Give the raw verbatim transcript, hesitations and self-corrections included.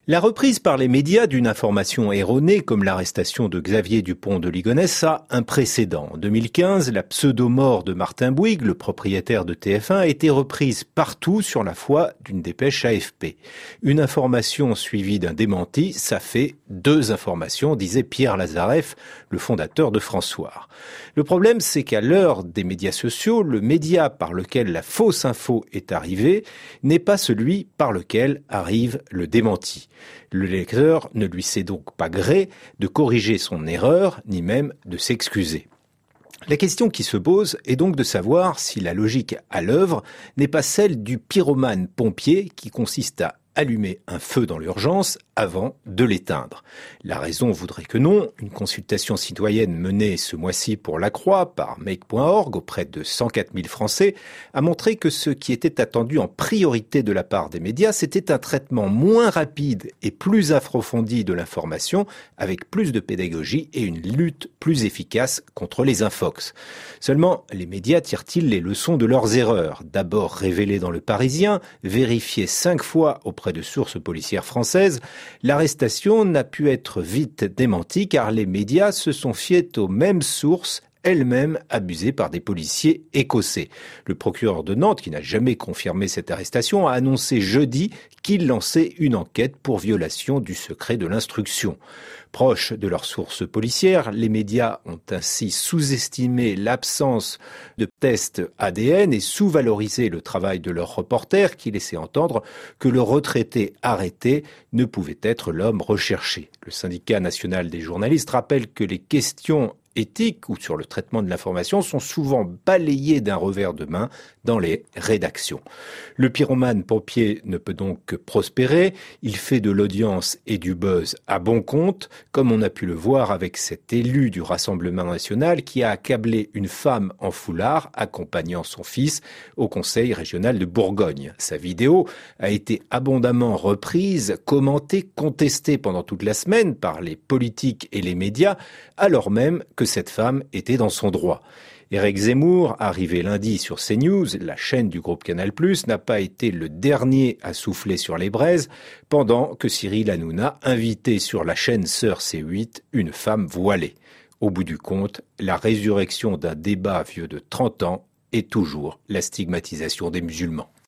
La reprise par les médias d'une information erronée comme l'arrestation de Xavier Dupont de Ligonnès a un précédent. En deux mille quinze, la pseudo-mort de Martin Bouygues, le propriétaire de T F un, a été reprise partout sur la foi d'une dépêche A F P. Une information suivie d'un démenti, ça fait deux informations, disait Pierre Lazareff, le fondateur de François. Le problème, c'est qu'à l'heure des médias sociaux, le média par lequel la fausse info est arrivée n'est pas celui par lequel arrive le démenti. Le lecteur ne lui sait donc pas gré de corriger son erreur, ni même de s'excuser. La question qui se pose est donc de savoir si la logique à l'œuvre n'est pas celle du pyromane pompier qui consiste à allumer un feu dans l'urgence avant de l'éteindre. La raison voudrait que non. Une consultation citoyenne menée ce mois-ci pour La Croix par make point org auprès de cent quatre mille Français a montré que ce qui était attendu en priorité de la part des médias, c'était un traitement moins rapide et plus approfondi de l'information avec plus de pédagogie et une lutte plus efficace contre les infox. Seulement, les médias tirent-ils les leçons de leurs erreurs? D'abord révélées dans Le Parisien, vérifiées cinq fois auprès de sources policières françaises, l'arrestation n'a pu être vite démentie car les médias se sont fiés aux mêmes sources, elles-mêmes abusées par des policiers écossais. Le procureur de Nantes, qui n'a jamais confirmé cette arrestation, a annoncé jeudi qu'il lançait une enquête pour violation du secret de l'instruction. Proches de leurs sources policières, les médias ont ainsi sous-estimé l'absence de tests A D N et sous-valorisé le travail de leurs reporters qui laissaient entendre que le retraité arrêté ne pouvait être l'homme recherché. Le syndicat national des journalistes rappelle que les questions éthiques ou sur le traitement de l'information sont souvent balayées d'un revers de main dans les rédactions. Le pyromane pompier ne peut donc que prospérer. Il fait de l'audience et du buzz à bon compte, comme on a pu le voir avec cet élu du Rassemblement national qui a accablé une femme en foulard accompagnant son fils au Conseil régional de Bourgogne. Sa vidéo a été abondamment reprise, commentée, contestée pendant toute la semaine par les politiques et les médias, alors même que cette femme était dans son droit. Éric Zemmour, arrivé lundi sur CNews, la chaîne du groupe Canal plus, n'a pas été le dernier à souffler sur les braises, pendant que Cyril Hanouna invitait sur la chaîne Sœur C huit une femme voilée. Au bout du compte, la résurrection d'un débat vieux de trente ans est toujours la stigmatisation des musulmans.